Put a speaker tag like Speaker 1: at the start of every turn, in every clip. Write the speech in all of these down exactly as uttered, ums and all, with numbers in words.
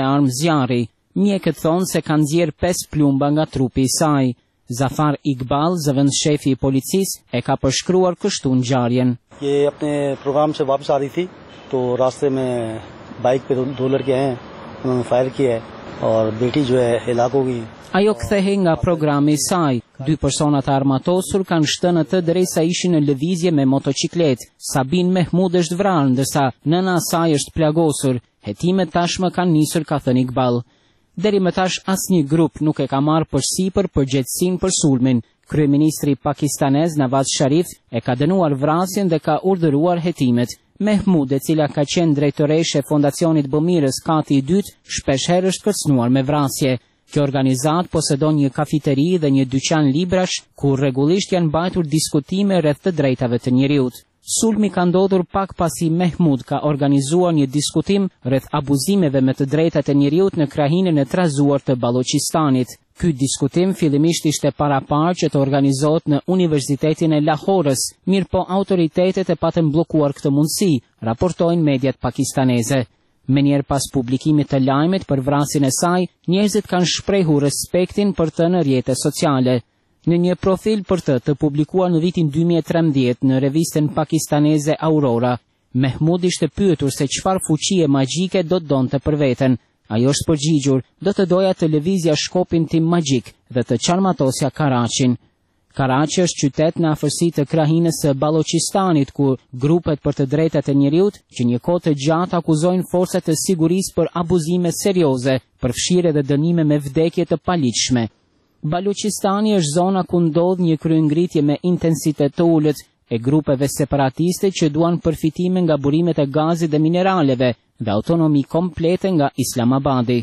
Speaker 1: me armë zjarri. Mjekët thonë se kanë nxjerrë pesë plumba nga trupi i saj. Zafar Iqbal, zëvendëshefi i policisë, e ka përshkruar kështu ngjarjen.
Speaker 2: ये अपने प्रोग्राम से वापस आ रही थी तो रास्ते में बाइक पे दो लड़के हैं, उन्होंने फायर किया है और बेटी जो है हिलाक हो गई.
Speaker 1: Ajo kthehej nga programi i saj. Dy persona të armatosur kanë shtënë atë derisa ishin në lëvizje me motociklet. Sabin Mehmud është vrarë, ndërsa nëna e saj është plagosur. Hetimet tashmë kanë nisur, ka thënë Iqbal. Deri më tash asnjë grup nuk e ka marrë përsipër përgjegjësinë për sulmin. Kryeministri pakistanez Nawaz Sharif e ka dënuar vrasjen dhe ka urdhëruar hetimet. Mehmud, e cila ka qenë drejtoreshe e Fondacionit Bëmirës Kati i dytë, shpeshherë është kërcënuar me vrasje. Kjo organizat posedon një kafiteri dhe një dyqan librash, ku rregullisht janë mbajtur diskutime rreth të drejtave të njeriut. Sulmi ka ndodhur pak pasi Mehmud ka organizuar një diskutim rreth abuzimeve me të drejtat e njeriut në krahinën e trazuar të Balloqistanit. Ky diskutim fillimisht ishte parapar që të organizohet në Universitetin e Lahorës, mirë po autoritetet e patën bllokuar këtë mundësi, raportojnë mediat pakistaneze. Menjëherë pas publikimit të lajmit për vrasjen e saj, njerëzit kanë shprehur respektin për të në rrjetet sociale. Në një profil për të të publikuar në vitin dy mijë e trembëdhjetë në revistën pakistaneze Aurora, Mehmud ishte pyetur se çfarë fuqie magjike do të donte për veten. Ajo është përgjigjur, do të doja të lëvizja shkopin tim magjik dhe të çarmatosja Karachin. Karachi është qytet në afërsi të krahinës së Balloqistanit, ku grupet për të drejtat e njeriut që një kohë të gjatë akuzojnë forcat e sigurisë për abuzime serioze, përfshirje dhe dënime me vdekje të paligjshme. Balloqistani është zona ku ndodh një kryengritje me intensitet të ulët e grupeve separatiste që duan përfitime nga burimet e gazit dhe mineraleve dhe autonomi komplete nga Islamabadi.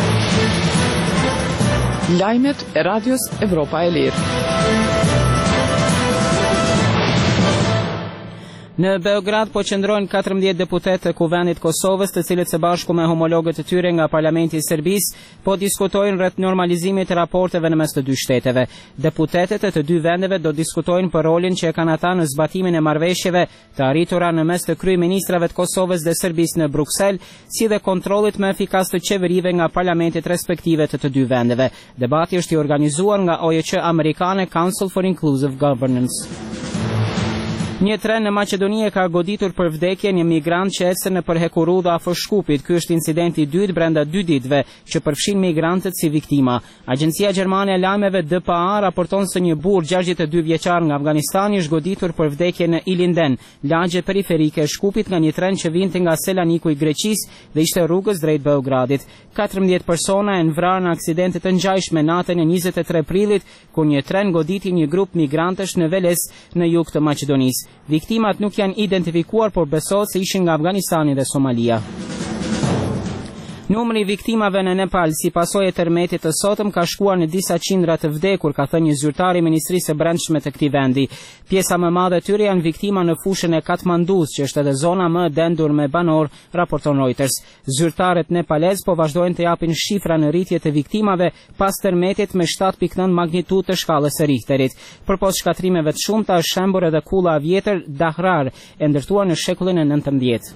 Speaker 3: Lajmet e Radios Evropa e Lirë.
Speaker 1: Në Beograd po qëndrojnë katërmbëdhjetë deputetë të Kuvendit të Kosovës, të cilët së bashku me homologët e tyre nga Parlamenti i Serbisë po diskutojnë rreth normalizimit të raporteve në mes të dy shteteve. Deputetët e të dy vendeve do diskutojnë për rolin që e kanë ata në zbatimin e marrëveshjeve të arritura në mes të kryeministrave të Kosovës dhe Serbisë në Bruksel, si dhe kontrollit më efikas të qeverive nga parlamentet respektive të të dy vendeve. Debati është i organizuar nga O E C amerikane Council for Inclusive Governance. Një tren në Maqedoni e ka goditur për vdekje një migrant që ecën në Përhekuru dhe afër Shkupit. Ky është incidenti i dytë brenda dy ditëve që përfshin migrantët si viktima. Agjencia Gjermane e Lajmeve D P A raporton se një burr gjashtëdhjetë e dy vjeçar nga Afganistani është goditur për vdekje në Ilinden, lagje periferike e Shkupit, nga një tren që vinte nga Selaniku i Greqisë dhe ishte rrugës drejt Beogradit. katërmbëdhjetë persona janë vrarë në aksidente të ngjashme natën e njëzet e tre prillit, kur një tren goditi një grup migrantësh në Veles në jug të Maqedonisë. Viktimat nuk janë identifikuar, por besohet se ishin nga Afganistani dhe Somalia. Numri i viktimave në Nepal si pasojë e tërmetit të sotëm ka shkuar në disa qindra të vdekur, ka thënë një zyrtar i Ministrisë së Brendshme të këtij vendi. Pjesa më e madhe e tyre janë viktima në fushën e Katmandus, që është edhe zona më e dendur me banor, raporton Reuters. Zyrtarët nepalez po vazhdojnë të japin shifra në rritje të viktimave pas tërmetit me shtat pikë nëntë magnitudë të shkallës së Richterit. Përpos shkatrimeve të shumta është shembur edhe kulla e vjetër Dahrar, e ndërtuar në shekullin e nëntëmbëdhjetë.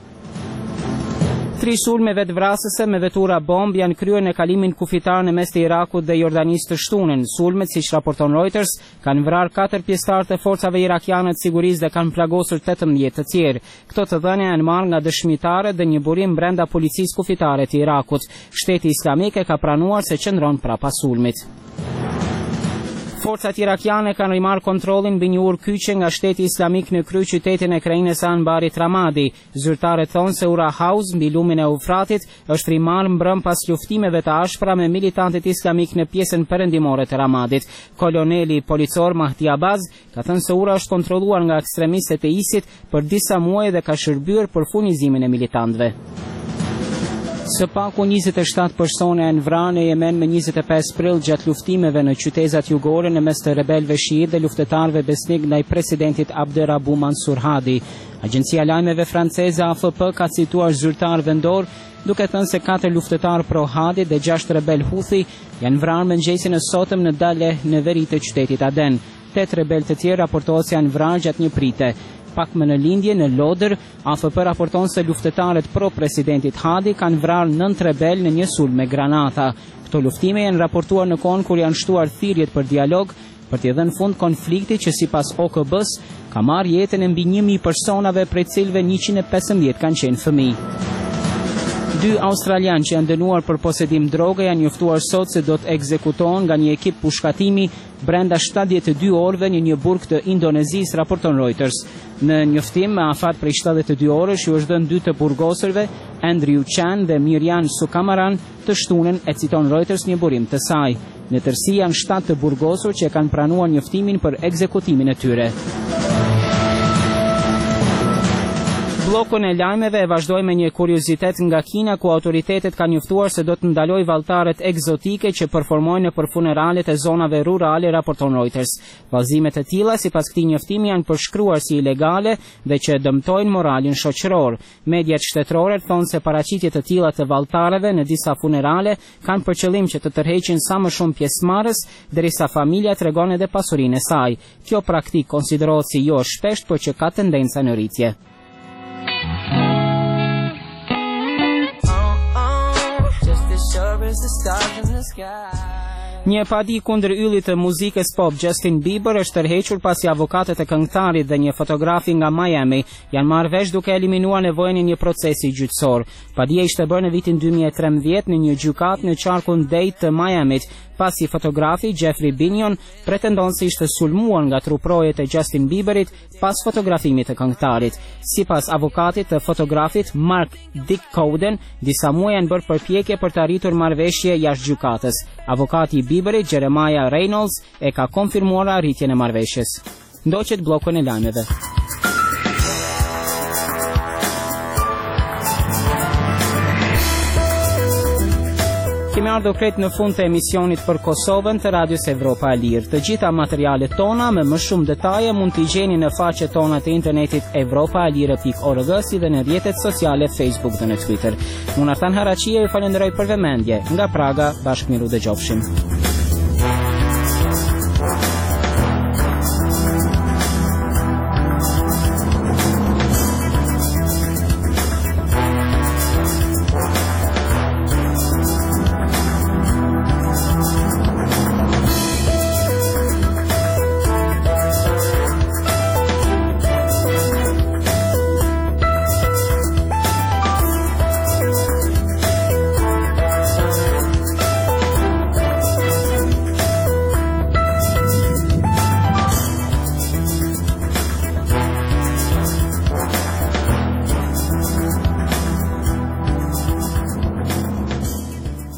Speaker 1: Tri sulmeve të vrasëse me vetura bomb janë kryer në kalimin kufitar në mes të Irakut dhe Jordanisë të shtunën. Sulmet, siç raporton Reuters, kanë vrarë katër pjesëtar të forcave irakiane të sigurisë dhe kanë plagosur tetëmbëdhjetë të tjerë. Këto të dhënia janë marrë nga dëshmitare dhe një burim brenda policisë kufitare të Irakut. Shteti Islamik e ka pranuar se qëndron prapa sulmit. Forcat irakiane kanë rimarrë kontrollin mbi një urë kyçe nga Shteti Islamik në kryeqytetin e krajinës Anbarit Ramadi. Zyrtarët thonë se ura Hauz mbi lumin e Eufratit është rimarrë mbrëm pas luftimeve të ashpra me militantët islamik në pjesën perëndimore të Ramadit. Koloneli policor Mahdi Abaz ka thënë se ura është kontrolluar nga ekstremistët e ISIT për disa muaj dhe ka shërbyer për furnizimin e militantëve. Së paku njëzet e shtatë persone janë vrarë në Yemen me njëzet e pesë prill gjatë luftimeve në qytetat jugore në mes të rebelëve shiit dhe luftetarëve besnik ndaj presidentit Abderabu Mansur Hadi. Agjencia Lajmeve franceze A F P ka cituar zyrtar vendor duke thënë se katër luftetarë pro Hadi dhe gjashtë rebel Houthi janë vrarë mëngjesin e sotëm në Daleh në veri të qytetit Aden. Tetë rebel të tjerë raportohet se janë vrarë gjatë një prite. pak më në lindje në Lodër, A F P raporton se luftëtarët pro presidentit Hadi kanë vrarë nëntë rebel në një sulm me granata. Këto luftime janë raportuar në kohën kur janë shtuar thirrjet për dialog për t'i dhënë fund konfliktit që sipas O K B-s ka marrë jetën e mbi një mijë personave, prej cilëve njëqind e pesëmbëdhjetë kanë qenë fëmijë. Dy australianë që janë dënuar për posedim droge janë njoftuar sot se do të ekzekutohen nga një ekip pushkatimi brenda shtatëdhjetë e dy orëve në një burg të Indonezisë, raporton Reuters. Në njoftim me afat prej shtatëdhjetë e dy orësh ju është dhënë dy të burgosërve, Andrew Chan dhe Mirjan Sukamaran, të shtunën, e citon Reuters një burim të saj. Në tërësi janë shtatë të burgosur që kanë pranuar njoftimin për ekzekutimin e tyre. Bllokun e lajmeve e vazhdoj me një kuriozitet nga Kina, ku autoritetet kanë njoftuar se do të ndaloj vallëtarët egzotike që performojnë për funeralet e zonave rurale, raporton Reuters. Vallëzimet e tilla sipas këtij njoftimi janë përshkruar si ilegale dhe që dëmtojnë moralin shoqëror. Mediat shtetërore thonë se paraqitjet të tilla të vallëtarëve në disa funerale kanë për qëllim që të tërheqin sa më shumë pjesëmarrës, derisa familja tregon edhe pasurinë e saj. Kjo praktik konsiderohet si jo shpesht, por që ka tendenca në rritje. Një padi kundër yllit të muzikës pop Justin Bieber është tërhequr pasi avokatët e këngëtarit dhe një fotografi nga Miami janë marrë vesh duke eliminuar nevojën e një procesi gjyqësor. Padia ishte bërë në vitin dy mijë e trembëdhjetë në një gjykatë në qarkun Dade të Miamit, pasi fotografi Jeffrey Binion pretendon se ishte sulmuar nga truprojet e Justin Bieberit pas fotografimit të këngëtarit. Sipas avokatit të fotografit Mark Dick Cowden, disa muaj janë bërë përpjekje për të arritur marrëveshje jashtë gjykatës. Avokati i Bieberit, Jeremiah Reynolds, e ka konfirmuar arritjen e marrëveshjes. Ndoqet bllokun e lajmeve. Kemi ardhur krejt në fund të emisionit për Kosovën të Radios Evropa e Lirë. Të gjitha materialet tona me më shumë detaje mund t'i gjeni në faqet tona të internetit evropaelire pikë org, si dhe në rrjetet sociale Facebook dhe në Twitter. Unë Artan Haraqia ju falenderoj për vëmendje. Nga Praga, bashkë miru dëgjofshim.